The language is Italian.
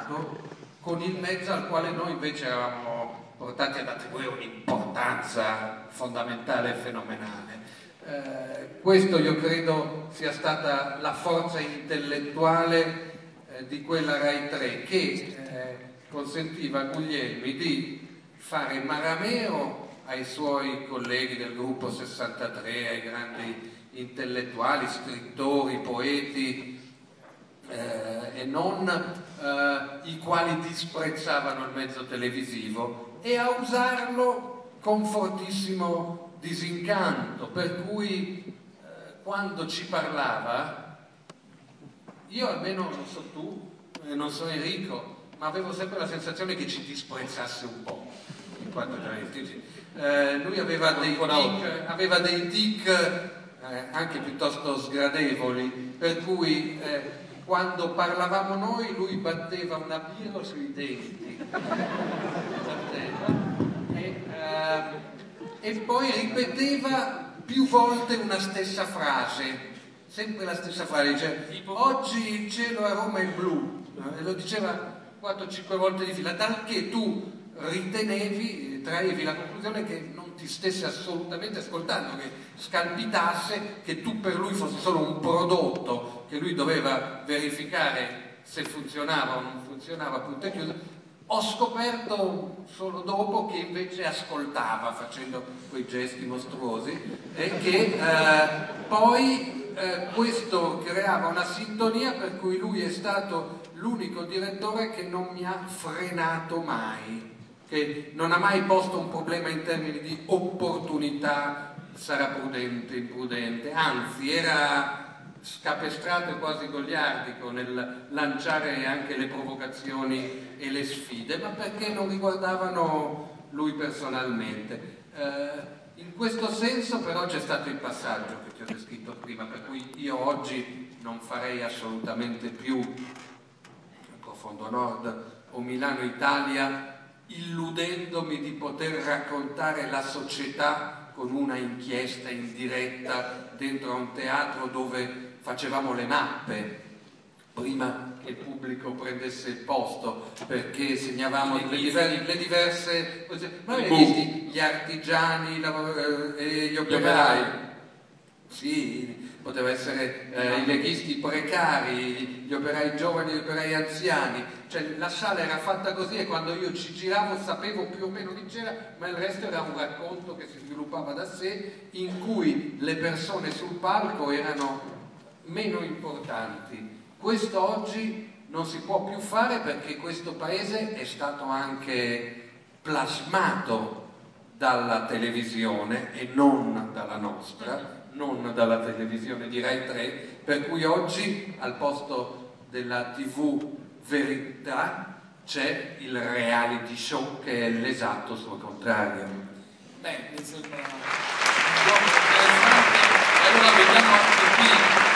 passato con il mezzo al quale noi invece eravamo portati ad attribuire un'importanza fondamentale e fenomenale. Questo io credo sia stata la forza intellettuale di quella Rai 3 che consentiva a Guglielmi di fare Marameo ai suoi colleghi del gruppo 63, ai grandi intellettuali, scrittori, poeti e non, i quali disprezzavano il mezzo televisivo, e a usarlo con fortissimo disincanto, per cui quando ci parlava, io almeno, non so tu, non so Enrico, ma avevo sempre la sensazione che ci disprezzasse un po', in quanto lui aveva dei tic anche piuttosto sgradevoli, per cui quando parlavamo noi lui batteva una birra sui denti e poi ripeteva più volte una stessa frase, sempre la stessa frase, dice oggi il cielo a Roma è blu, e lo diceva 4-5 volte di fila, talché tu traevi la conclusione che non ti stesse assolutamente ascoltando, che scalpitasse, che tu per lui fossi solo un prodotto che lui doveva verificare se funzionava o non funzionava, punto e chiuso. Ho scoperto solo dopo che invece ascoltava facendo quei gesti mostruosi e che poi questo creava una sintonia per cui lui è stato l'unico direttore che non mi ha frenato mai, che non ha mai posto un problema in termini di opportunità, sarà prudente, imprudente, anzi era scapestrato e quasi goliardico nel lanciare anche le provocazioni e le sfide, ma perché non riguardavano lui personalmente. In questo senso però c'è stato il passaggio che ti ho descritto prima, per cui io oggi non farei assolutamente più Profondo Nord o Milano Italia illudendomi di poter raccontare la società con una inchiesta in diretta dentro a un teatro dove facevamo le mappe prima che il pubblico prendesse il posto, perché segnavamo le diverse ma avete visto gli artigiani e gli operai? Sì, poteva essere i leghisti precari, gli operai giovani, gli operai anziani, cioè la sala era fatta così e quando io ci giravo sapevo più o meno chi c'era, ma il resto era un racconto che si sviluppava da sé, in cui le persone sul palco erano meno importanti. Questo oggi non si può più fare perché questo paese è stato anche plasmato dalla televisione e non dalla nostra, non dalla televisione di Rai 3, per cui oggi al posto della TV verità c'è il reality show che è l'esatto suo contrario. Beh, mi sembra interessante. Allora vediamo anche qui